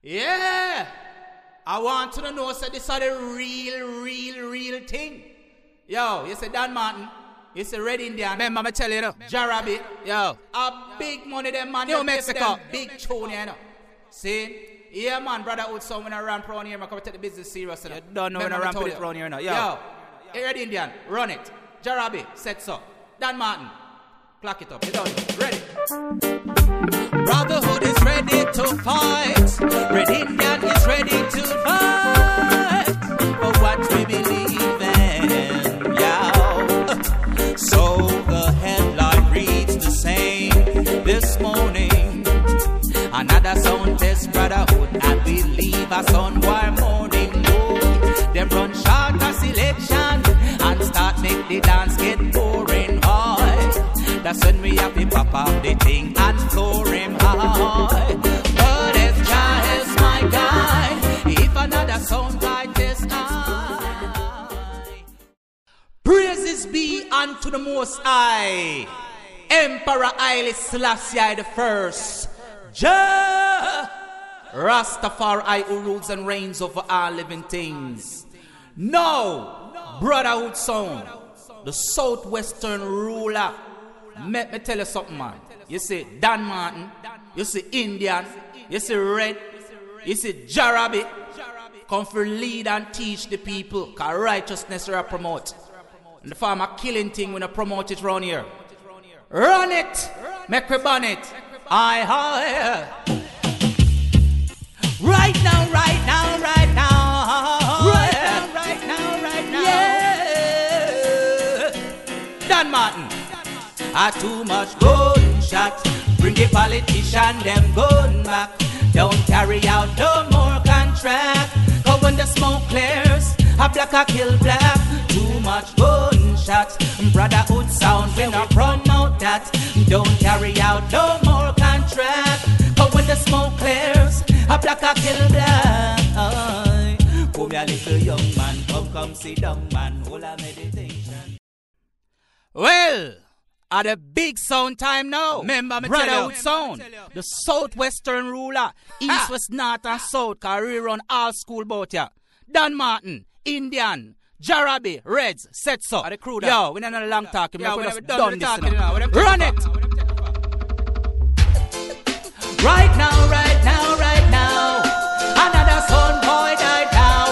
Yeah. I want to know, so this is the real thing. Yo, you say Dan Martin, you say Red Indian. Remember, me tell you, Jarabi. Yo. A big money, them man. New Mexico. Big tune, you know. See? Yeah, man, Brotherhood Sound when I run pro here, I come take the business serious. You don't know when I run for it around here now. Yo. Red Indian, run it. Jarabi, set so. Dan Martin, clock it up. You done it. Ready. Brotherhood is ready to fight. Red Indian is ready to fight for what we believe in. Yeah. So the headline reads the same this morning. Another sound test brotherhood. I believe a sound war morning mood. Them run short a selection and start make the dance get boring. That's when we have to pop up the thing and floor him high. But as Jah is my guide, if another sound like this I. Praises be unto the Most High, Emperor Haile Selassie the First, Jah Rastafari who rules and reigns over all living things. Now, Brotherhood Sound, the southwestern ruler. Let me tell you something, man. You see Dan Martin, you see Indian, you see Red, you see Jarabi. Come for lead and teach the people, because righteousness we promote. And the farmer killing thing when I promote it around here. Run it, make we burn it. Aye. Right now. Yeah. Dan Martin. Too much gunshot. Bring the politician them gun back. Don't carry out no more contract. Cause when the smoke clears, a black a kill black. Too much gunshot. Brotherhood Sound when I promote that. Don't carry out no more contract. Cause when the smoke clears, a black a kill black. Come here little young man, come sit down man, hold a meditation. Well, at the big sound time now. Remember me Brotherhood Sound, the southwestern ruler, east, west, north and south, can rerun all school boat here. Dan Martin, Indian, Jarabi, Reds, set so. The crew yo, we not a long talk. Yeah, we we just done this talking now. Run it! Right now. Another son boy died now.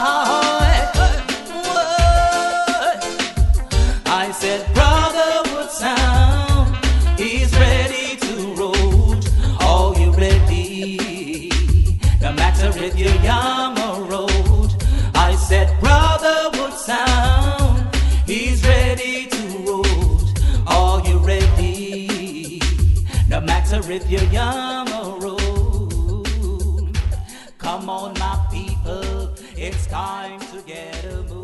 I said, Brotherhood Sound is ready to roll. Are you ready? No matter if you're young or old. I said, Brotherhood Sound is ready to roll. Are you ready? No matter if you're young or old. Come on, my people, it's time to get a move.